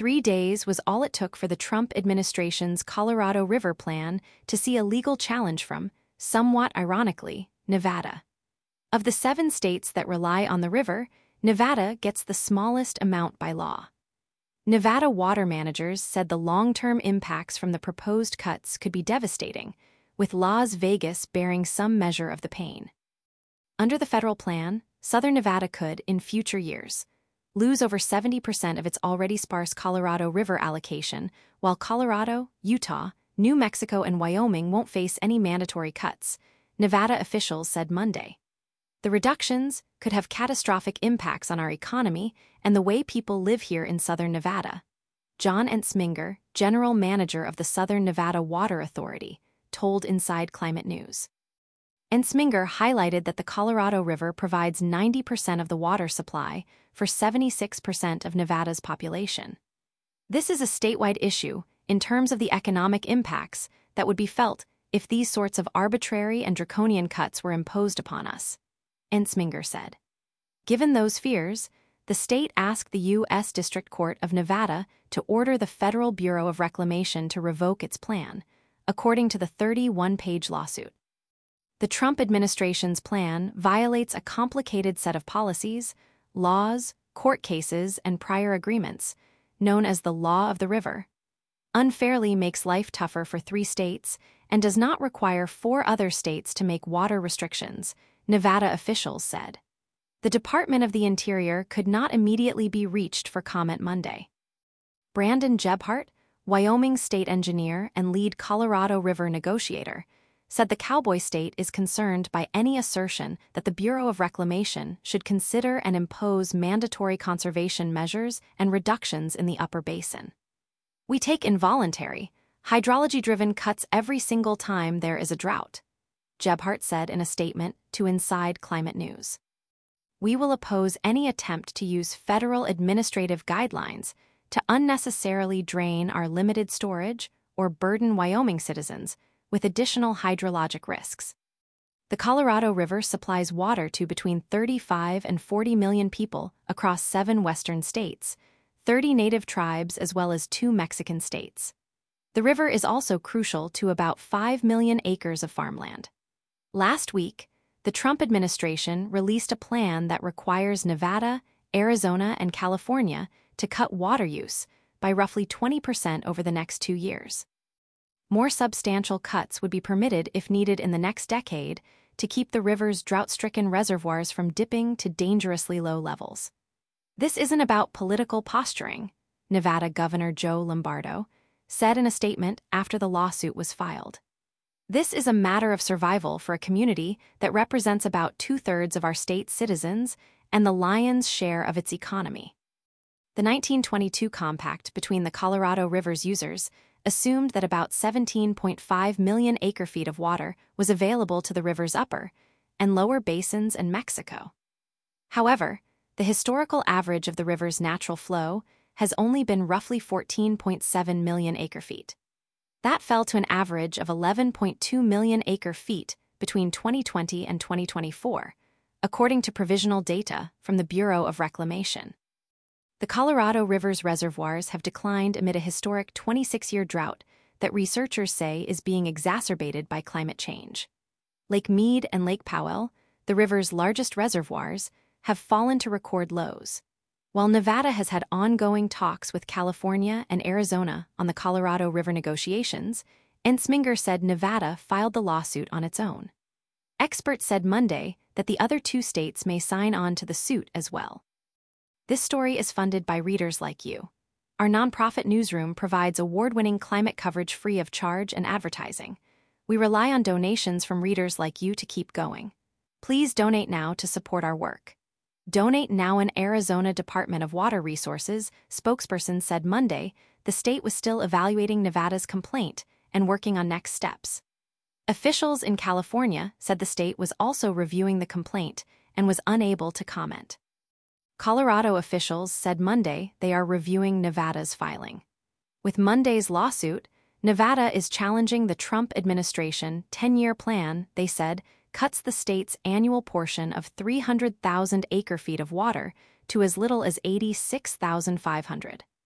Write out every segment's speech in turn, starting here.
3 days was all it took for the Trump administration's Colorado River plan to see a legal challenge from, somewhat ironically, Nevada. Of the 7 states that rely on the river, Nevada gets the smallest amount by law. Nevada water managers said the long-term impacts from the proposed cuts could be devastating, with Las Vegas bearing some measure of the pain. Under the federal plan, Southern Nevada could, in future years, lose over 70% of its already sparse Colorado River allocation, while Colorado, Utah, New Mexico, and Wyoming won't face any mandatory cuts, Nevada officials said Monday. The reductions could have catastrophic impacts on our economy and the way people live here in Southern Nevada. John Entzminger, general manager of the Southern Nevada Water Authority, told Inside Climate News. Entzminger highlighted that the Colorado River provides 90% of the water supply for 76% of Nevada's population. This is a statewide issue in terms of the economic impacts that would be felt if these sorts of arbitrary and draconian cuts were imposed upon us, Entzminger said. Given those fears, the state asked the U.S. District Court of Nevada to order the Federal Bureau of Reclamation to revoke its plan, according to the 31-page lawsuit. The Trump administration's plan violates a complicated set of policies, laws, court cases, and prior agreements, known as the Law of the River. Unfairly makes life tougher for 3 states and does not require 4 other states to make water restrictions, Nevada officials said. The Department of the Interior could not immediately be reached for comment Monday. Brandon Gebhart, Wyoming state engineer and lead Colorado River negotiator, said the cowboy state is concerned by any assertion that the Bureau of Reclamation should consider and impose mandatory conservation measures and reductions in the upper basin. We take involuntary, hydrology-driven cuts every single time there is a drought, Gebhart said in a statement to Inside Climate News. We will oppose any attempt to use federal administrative guidelines to unnecessarily drain our limited storage or burden Wyoming citizens with additional hydrologic risks. The Colorado River supplies water to between 35 and 40 million people across 7 western states, 30 native tribes, as well as 2 Mexican states. The river is also crucial to about 5 million acres of farmland. Last week, the Trump administration released a plan that requires Nevada, Arizona, and California to cut water use by roughly 20% over the next 2 years. More substantial cuts would be permitted if needed in the next decade to keep the river's drought-stricken reservoirs from dipping to dangerously low levels. This isn't about political posturing, Nevada Governor Joe Lombardo said in a statement after the lawsuit was filed. This is a matter of survival for a community that represents about 2/3 of our state's citizens and the lion's share of its economy. The 1922 compact between the Colorado River's users assumed that about 17.5 million acre-feet of water was available to the river's upper and lower basins and Mexico. However, the historical average of the river's natural flow has only been roughly 14.7 million acre-feet. That fell to an average of 11.2 million acre-feet between 2020 and 2024, according to provisional data from the Bureau of Reclamation. The Colorado River's reservoirs have declined amid a historic 26-year drought that researchers say is being exacerbated by climate change. Lake Mead and Lake Powell, the river's largest reservoirs, have fallen to record lows. While Nevada has had ongoing talks with California and Arizona on the Colorado River negotiations, Entzminger said Nevada filed the lawsuit on its own. Experts said Monday that the other 2 states may sign on to the suit as well. This story is funded by readers like you. Our nonprofit newsroom provides award-winning climate coverage free of charge and advertising. We rely on donations from readers like you to keep going. Please donate now to support our work. Donate Now. An Arizona Department of Water Resources spokesperson said Monday the state was still evaluating Nevada's complaint and working on next steps. Officials in California said the state was also reviewing the complaint and was unable to comment. Colorado officials said Monday they are reviewing Nevada's filing. With Monday's lawsuit, Nevada is challenging the Trump administration 10-year plan, they said, cuts the state's annual portion of 300,000 acre-feet of water to as little as 86,500.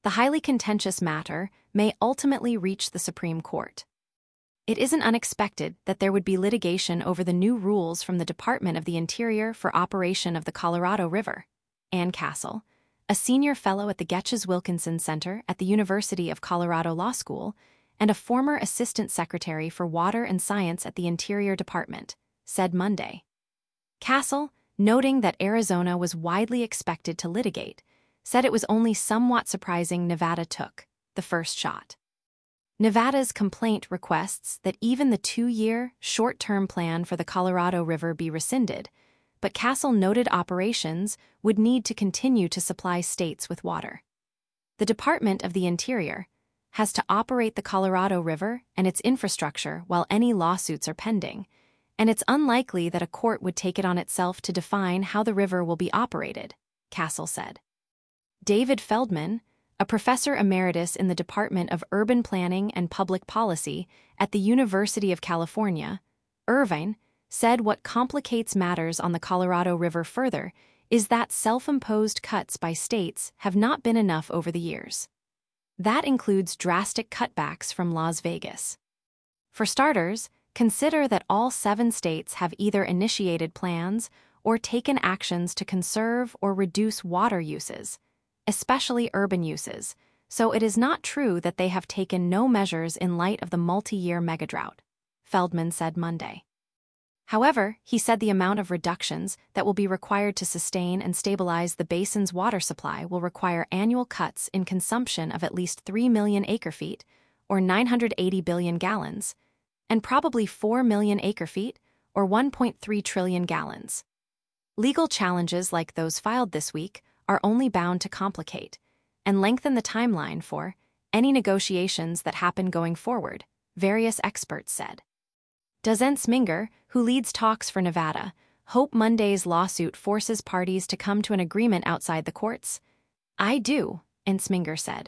The highly contentious matter may ultimately reach the Supreme Court. It isn't unexpected that there would be litigation over the new rules from the Department of the Interior for operation of the Colorado River. Ann Castle, a senior fellow at the Getches Wilkinson Center at the University of Colorado Law School and a former assistant secretary for water and science at the Interior Department, said Monday. Castle, noting that Arizona was widely expected to litigate, said it was only somewhat surprising Nevada took the first shot. Nevada's complaint requests that even the 2-year, short-term plan for the Colorado River be rescinded, but Castle noted operations would need to continue to supply states with water. The Department of the Interior has to operate the Colorado River and its infrastructure while any lawsuits are pending, and it's unlikely that a court would take it on itself to define how the river will be operated, Castle said. David Feldman, a professor emeritus in the Department of Urban Planning and Public Policy at the University of California, Irvine, said what complicates matters on the Colorado River further is that self-imposed cuts by states have not been enough over the years. That includes drastic cutbacks from Las Vegas. For starters, consider that all 7 states have either initiated plans or taken actions to conserve or reduce water uses, especially urban uses, so it is not true that they have taken no measures in light of the multi-year megadrought, Feldman said Monday. However, he said the amount of reductions that will be required to sustain and stabilize the basin's water supply will require annual cuts in consumption of at least 3 million acre-feet, or 980 billion gallons, and probably 4 million acre-feet, or 1.3 trillion gallons. Legal challenges like those filed this week are only bound to complicate and lengthen the timeline for any negotiations that happen going forward, various experts said. Does Ensminger, who leads talks for Nevada, hope Monday's lawsuit forces parties to come to an agreement outside the courts? I do, Ensminger said.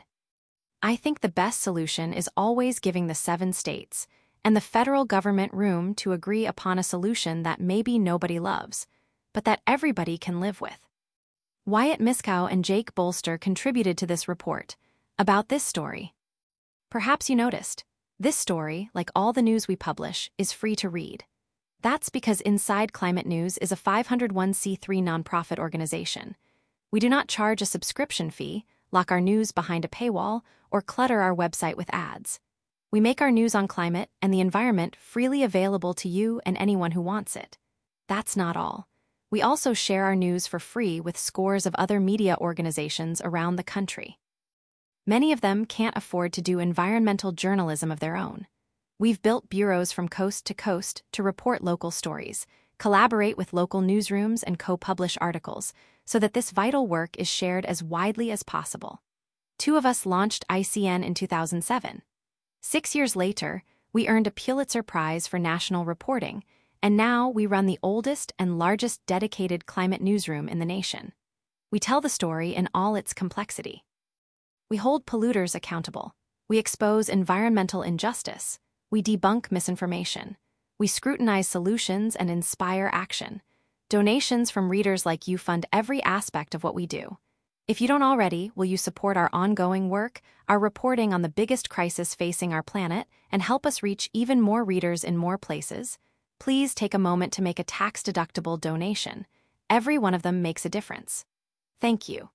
I think the best solution is always giving the 7 states and the federal government room to agree upon a solution that maybe nobody loves, but that everybody can live with. Wyatt Miskow and Jake Bolster contributed to this report about this story. Perhaps you noticed, this story, like all the news we publish, is free to read. That's because Inside Climate News is a 501c3 nonprofit organization. We do not charge a subscription fee, lock our news behind a paywall, or clutter our website with ads. We make our news on climate and the environment freely available to you and anyone who wants it. That's not all. We also share our news for free with scores of other media organizations around the country. Many of them can't afford to do environmental journalism of their own. We've built bureaus from coast to coast to report local stories, collaborate with local newsrooms, and co-publish articles so that this vital work is shared as widely as possible. 2 of us launched ICN in 2007. 6 years later, we earned a Pulitzer Prize for national reporting, and now we run the oldest and largest dedicated climate newsroom in the nation. We tell the story in all its complexity. We hold polluters accountable. We expose environmental injustice. We debunk misinformation. We scrutinize solutions and inspire action. Donations from readers like you fund every aspect of what we do. If you don't already, will you support our ongoing work, our reporting on the biggest crisis facing our planet, and help us reach even more readers in more places? Please take a moment to make a tax-deductible donation. Every one of them makes a difference. Thank you.